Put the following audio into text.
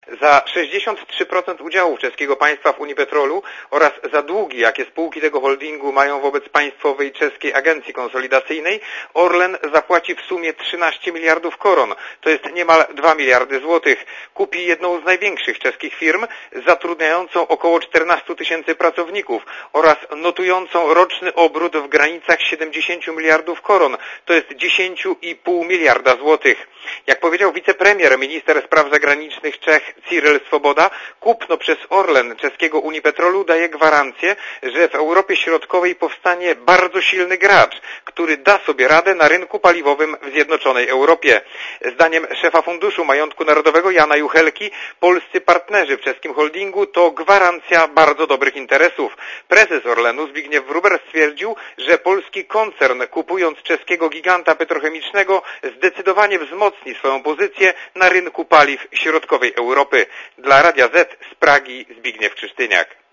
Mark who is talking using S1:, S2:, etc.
S1: Za 63% udziałów czeskiego państwa w Unipetrolu oraz za długi, jakie spółki tego holdingu mają wobec państwowej czeskiej agencji konsolidacyjnej, Orlen zapłaci w sumie 13 miliardów koron, to jest niemal 2 miliardy złotych. Kupi jedną z największych czeskich firm, zatrudniającą około 14 tysięcy pracowników oraz notującą roczny obrót w granicach 70 miliardów koron, to jest 10,5 miliarda złotych. Jak powiedział wicepremier, minister spraw zagranicznych Czech Cyril Swoboda, kupno przez Orlen czeskiego Unipetrolu daje gwarancję, że w Europie Środkowej powstanie bardzo silny gracz, który da sobie radę na rynku paliwowym w zjednoczonej Europie. Zdaniem szefa Funduszu Majątku Narodowego Jana Juchelki, polscy partnerzy w czeskim holdingu to gwarancja bardzo dobrych interesów. Prezes Orlenu Zbigniew Wróber stwierdził, że polski koncern, kupując czeskiego giganta petrochemicznego, zdecydowanie wzmocni swoją pozycję na rynku paliw środkowej Europy. Dla Radia Z z Pragi Zbigniew Krzysztyniak.